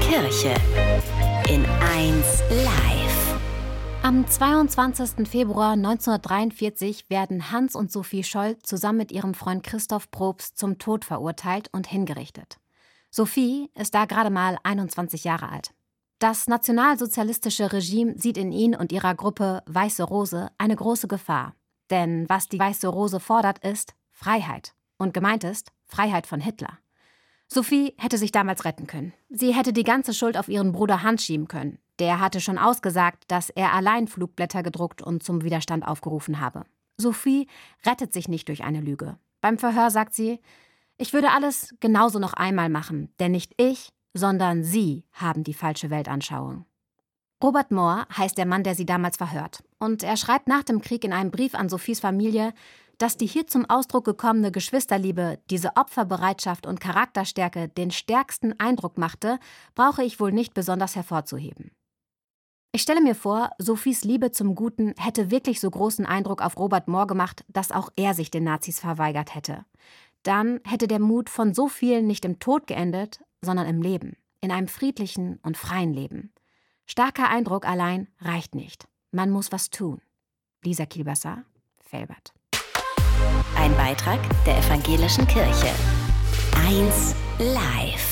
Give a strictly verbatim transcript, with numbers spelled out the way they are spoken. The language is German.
Kirche in eins Live. Am zweiundzwanzigsten Februar neunzehnhundertdreiundvierzig werden Hans und Sophie Scholl zusammen mit ihrem Freund Christoph Probst zum Tod verurteilt und hingerichtet. Sophie ist da gerade mal einundzwanzig Jahre alt. Das nationalsozialistische Regime sieht in ihnen und ihrer Gruppe Weiße Rose eine große Gefahr. Denn was die Weiße Rose fordert, ist Freiheit. Und gemeint ist Freiheit von Hitler. Sophie hätte sich damals retten können. Sie hätte die ganze Schuld auf ihren Bruder Hans schieben können. Der hatte schon ausgesagt, dass er allein Flugblätter gedruckt und zum Widerstand aufgerufen habe. Sophie rettet sich nicht durch eine Lüge. Beim Verhör sagt sie: Ich würde alles genauso noch einmal machen, denn nicht ich, sondern Sie haben die falsche Weltanschauung. Robert Mohr heißt der Mann, der sie damals verhört. Und er schreibt nach dem Krieg in einem Brief an Sophies Familie, dass die hier zum Ausdruck gekommene Geschwisterliebe, diese Opferbereitschaft und Charakterstärke den stärksten Eindruck machte, brauche ich wohl nicht besonders hervorzuheben. Ich stelle mir vor, Sophies Liebe zum Guten hätte wirklich so großen Eindruck auf Robert Mohr gemacht, dass auch er sich den Nazis verweigert hätte. Dann hätte der Mut von so vielen nicht im Tod geendet, sondern im Leben, in einem friedlichen und freien Leben. Starker Eindruck allein reicht nicht. Man muss was tun. Lisa Kielbasser, Velbert. Ein Beitrag der Evangelischen Kirche. eins Live.